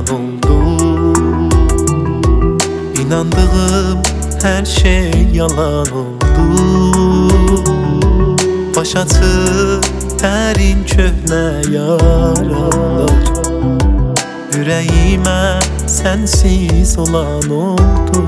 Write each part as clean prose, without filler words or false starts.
oldu. İnandığım her şey yalan oldu. Başatı derin köhne yaralar. Yüreğime sensiz olan oldu.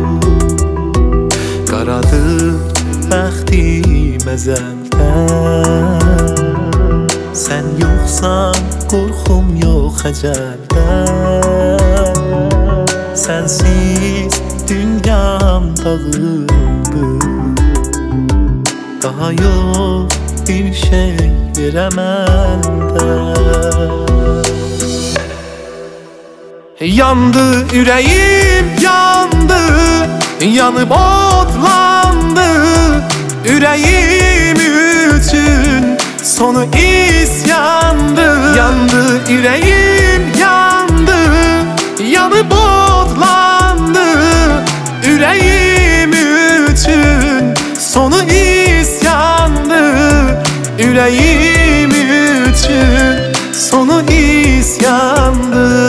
Qaradır bəxtim əzəldən. Sən yoxsan qorxum yox əcəldən. Sensiz dünyam dağıldı. Daha yok bir şey veremem de. Yandı yüreğim yandı, yanıp otlandı. Yüreğim üçün sonu isyandı. Yandı yüreğim yandı, yanıp otlandı. Yüreğim üçün sonu isyandı. Yüreğim üçün sonu isyandı.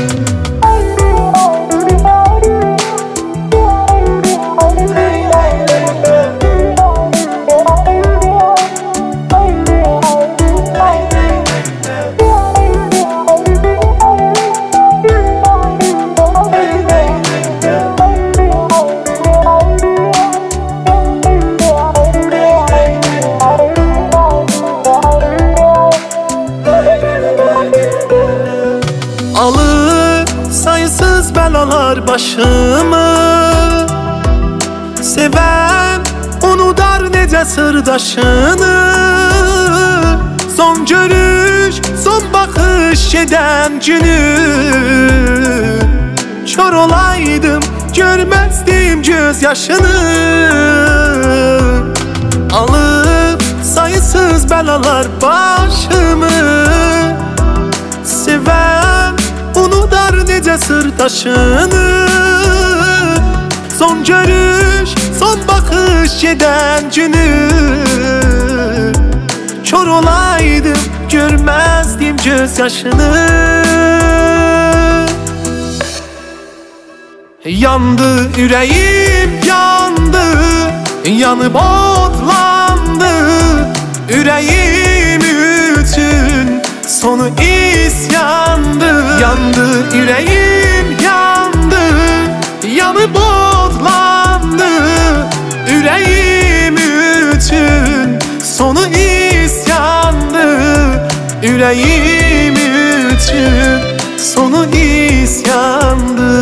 Alır sayısız belalar başımı. Seven unudar necə sırdaşını. Son görüş, son bakış eden günü. Kör olaydım görmezdim gözyaşını. Alıp sayısız belalar başımı. Seven unudar necə sırdaşını. Son görüş, son bakış eden günü. Kör olaydım görmezdim gözyaşını. Yandı yüreğim yandı, yanıp otlandı. Yüreğim üçün sonu isyandı. Yandı yüreğim yandı, yanıp otlandı. Yüreğim üçün sonu isyandı. Yüreğim üçün sonu isyandı.